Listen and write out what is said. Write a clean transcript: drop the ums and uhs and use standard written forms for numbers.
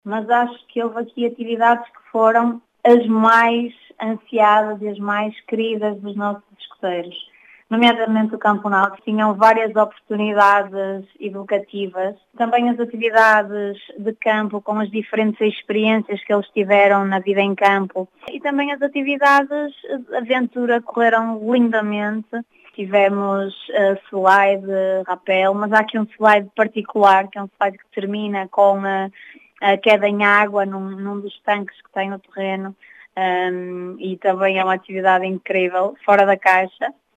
mas acho que houve aqui atividades que foram as mais ansiadas e as mais queridas dos nossos escoteiros. Nomeadamente o Campo Náutico, tinham várias oportunidades educativas, também as atividades de campo com as diferentes experiências que eles tiveram na vida em campo e também as atividades de aventura correram lindamente. Tivemos slide, rapel, mas há aqui um slide particular, que é um slide que termina com a queda em água num dos tanques que tem no terreno, e também é uma atividade incrível, fora da caixa.